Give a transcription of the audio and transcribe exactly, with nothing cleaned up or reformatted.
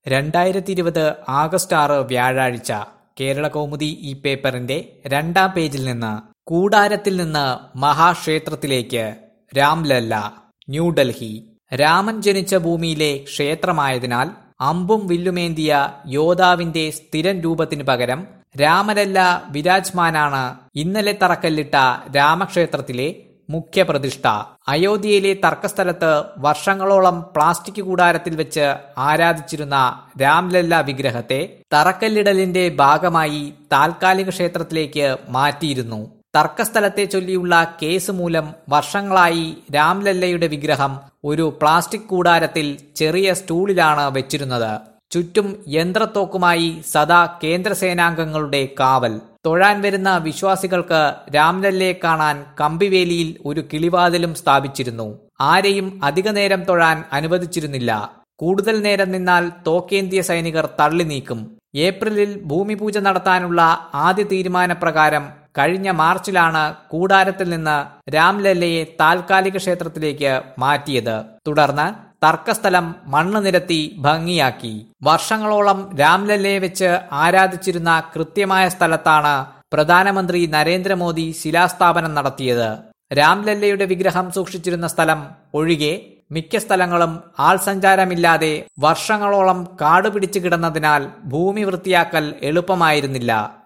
രണ്ടായിരത്തി ഇരുപത് ആഗസ്റ്റ് ആറ് വ്യാഴാഴ്ച കേരളകൗമുദി ഈ പേപ്പറിന്റെ രണ്ടാം പേജിൽ നിന്ന് കൂടാരത്തിൽ നിന്ന് മഹാക്ഷേത്രത്തിലേക്ക് രാംലല്ല. ന്യൂഡൽഹി. രാമൻ ജനിച്ച ഭൂമിയിലെ ക്ഷേത്രമായതിനാൽ അമ്പും വില്ലുമേന്തിയ യോദ്ധാവിന്റെ സ്ഥിരം രൂപത്തിനു പകരം രാമലല്ല വിരാജ്മാനാണ് ഇന്നലെ തറക്കല്ലിട്ട രാമക്ഷേത്രത്തിലെ മുഖ്യപ്രതിഷ്ഠ. അയോധ്യയിലെ തർക്കസ്ഥലത്ത് വർഷങ്ങളോളം പ്ലാസ്റ്റിക് കൂടാരത്തിൽ വെച്ച് ആരാധിച്ചിരുന്ന രാംലല്ല വിഗ്രഹത്തെ തറക്കല്ലിടലിന്റെ ഭാഗമായി താൽക്കാലിക ക്ഷേത്രത്തിലേക്ക് മാറ്റിയിരുന്നു. തർക്കസ്ഥലത്തെ ചൊല്ലിയുള്ള കേസ് മൂലം വർഷങ്ങളായി രാംലല്ലയുടെ വിഗ്രഹം ഒരു പ്ലാസ്റ്റിക് കൂടാരത്തിൽ ചെറിയ സ്റ്റൂളിലാണ് വെച്ചിരുന്നത്. ചുറ്റും യന്ത്രത്തോക്കുമായി സദാ കേന്ദ്രസേനാംഗങ്ങളുടെ കാവൽ. തൊഴാൻ വരുന്ന വിശ്വാസികൾക്ക് രാംലല്ലയെ കാണാൻ കമ്പിവേലിയിൽ ഒരു കിളിവാതിലും സ്ഥാപിച്ചിരുന്നു. ആരെയും അധികനേരം തൊഴാൻ അനുവദിച്ചിരുന്നില്ല. കൂടുതൽ നേരം നിന്നാൽ തോക്കേന്തിയ സൈനികർ തള്ളി നീക്കും. ഏപ്രിലിൽ ഭൂമിപൂജ നടത്താനുള്ള ആദ്യ തീരുമാനപ്രകാരം കഴിഞ്ഞ മാർച്ചിലാണ് കൂടാരത്തിൽ നിന്ന് രാംലല്ലയെ താൽക്കാലിക ക്ഷേത്രത്തിലേക്ക് മാറ്റിയത്. തുടർന്ന് തർക്കസ്ഥലം മണ്ണ് നിരത്തി ഭംഗിയാക്കി. വർഷങ്ങളോളം രാംലല്ലയെ വെച്ച് ആരാധിച്ചിരുന്ന കൃത്യമായ സ്ഥലത്താണ് പ്രധാനമന്ത്രി നരേന്ദ്രമോദി ശിലാസ്ഥാപനം നടത്തിയത്. രാംലല്ലയുടെ വിഗ്രഹം സൂക്ഷിച്ചിരുന്ന സ്ഥലം ഒഴികെ മിക്ക സ്ഥലങ്ങളും ആൾ സഞ്ചാരമില്ലാതെ വർഷങ്ങളോളം കാടുപിടിച്ചു കിടന്നതിനാൽ ഭൂമി വൃത്തിയാക്കൽ എളുപ്പമായിരുന്നില്ല.